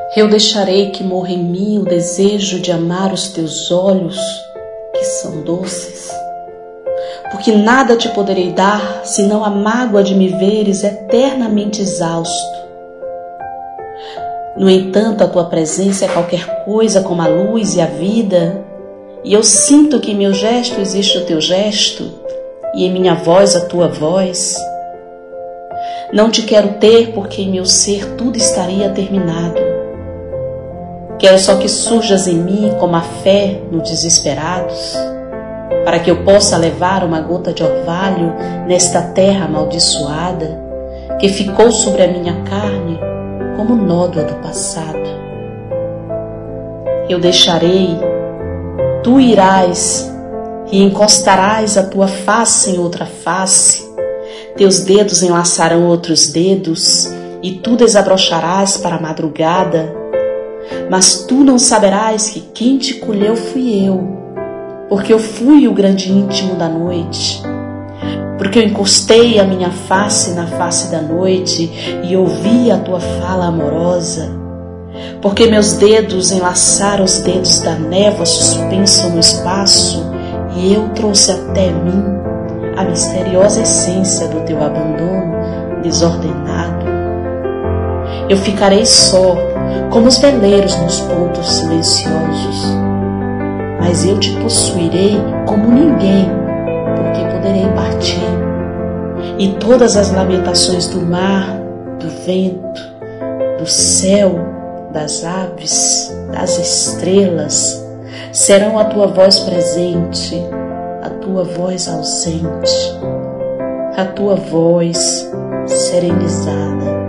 Eu deixarei que morra em mim o desejo de amar os teus olhos, que são doces, porque nada te poderei dar, senão a mágoa de me veres eternamente exausto. No entanto, a tua presença é qualquer coisa como a luz e a vida, e eu sinto que em meu gesto existe o teu gesto, e em minha voz a tua voz. Não te quero ter, porque em meu ser tudo estaria terminado. Quero só que surjas em mim como a fé no desesperados, para que eu possa levar uma gota de orvalho nesta terra amaldiçoada, que ficou sobre a minha carne como nódoa do passado. Eu deixarei, tu irás e encostarás a tua face em outra face, teus dedos enlaçarão outros dedos e tu desabrocharás para a madrugada. Mas tu não saberás que quem te colheu fui eu, porque eu fui o grande íntimo da noite, porque eu encostei a minha face na face da noite e ouvi a tua fala amorosa, porque meus dedos enlaçaram os dedos da névoa suspensa no espaço e eu trouxe até mim a misteriosa essência do teu abandono desordenado. Eu ficarei só, como os veleiros nos pontos silenciosos, mas eu te possuirei como ninguém, porque poderei partir, e todas as lamentações do mar, do vento, do céu, das aves, das estrelas, serão a tua voz presente, a tua voz ausente, a tua voz serenizada.